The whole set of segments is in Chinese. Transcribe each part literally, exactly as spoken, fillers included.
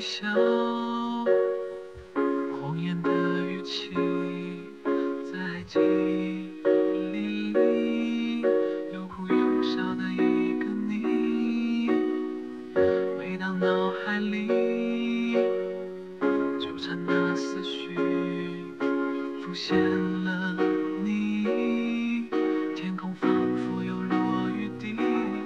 笑，谎言的语气在记忆里，有哭有笑的一个你。每当脑海里纠缠的思绪浮现了你，天空仿佛有落雨滴。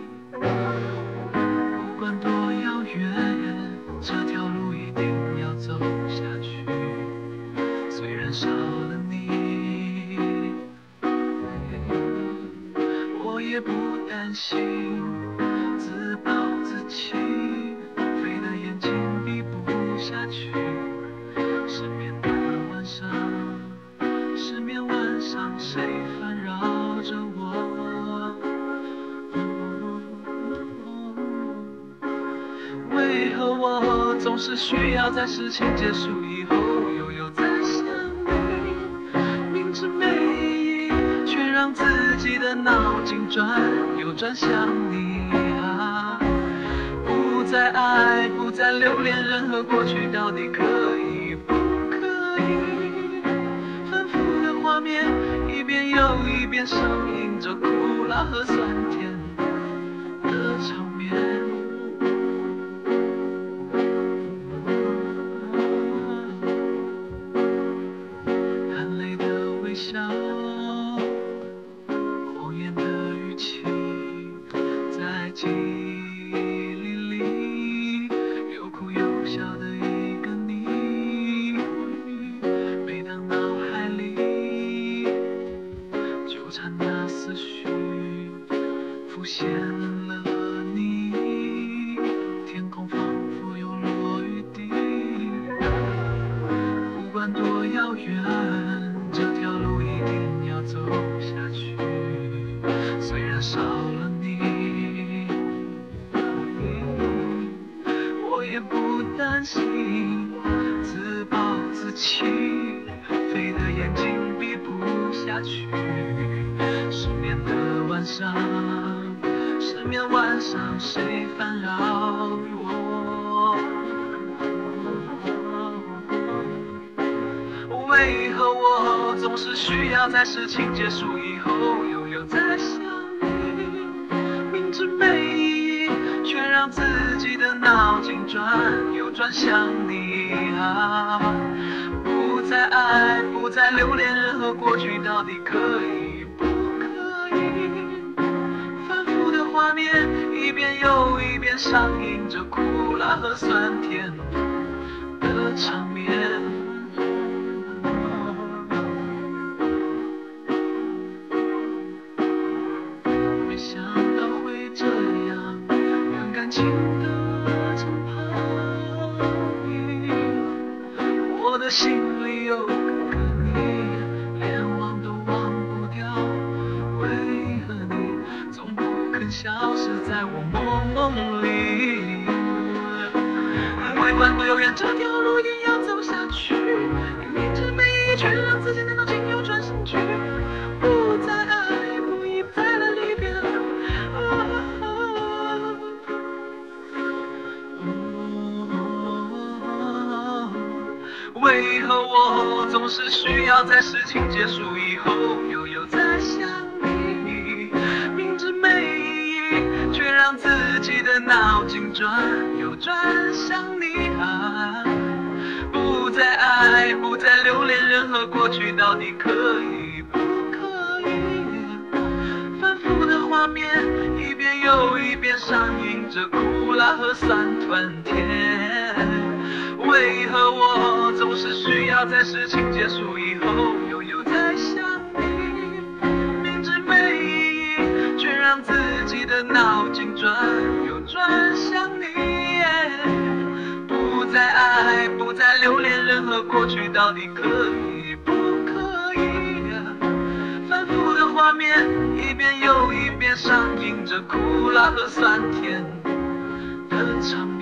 不管多遥远，这条路一定要走下去。虽然少了你，我也不担心，自暴自弃，飞的眼睛闭不下去。失眠的晚上，失眠晚上，谁烦扰着我？为何我总是需要在事情结束以后又有在想你？明知没意义，却让自己的脑筋转又转向你啊！不再爱，不再留恋任何过去，到底可以不可以？反复的画面，一遍又一遍上映着苦辣和酸甜的场面。笑，谎言的语气在记忆里，有哭有笑的一个你。每当脑海里纠缠的思绪浮现了你，天空仿佛有落雨滴。不管多遥远，这条路一定要走下去。虽然少了你，我也不担心，自暴自弃，飞的眼睛闭不下去。失眠的晚上，失眠晚上，谁烦扰我？为何我总是需要在事情结束以后又有在想你？明知没意义，却让自己的脑筋转又转向你啊！不再爱，不再留恋任何过去，到底可以不可以？反复的画面，一遍又一遍上映着苦辣和酸甜的场面。情的长跑，我的心里有个你，连忘都忘不掉。为何你总不肯消失在我梦梦里？为管多遥远，这条路一定要走下去。你明知没意义，却让自己的脑筋又转上去。不再爱，不依赖了离别。为何我总是需要在事情结束以后又有在想你？明知没意义，却让自己的脑筋转又转向你啊！不再爱，不再留恋任何过去，到底可以不可以？反复的画面，一遍又一遍上映着苦辣和酸甜。为何我总是需要在事情结束以后又有在想你？明知没意义，却让自己的脑筋转又转向你。不再爱，不再留恋任何过去，到底可以不可以？反复的画面，一遍又一遍上映着苦辣和酸甜的场面。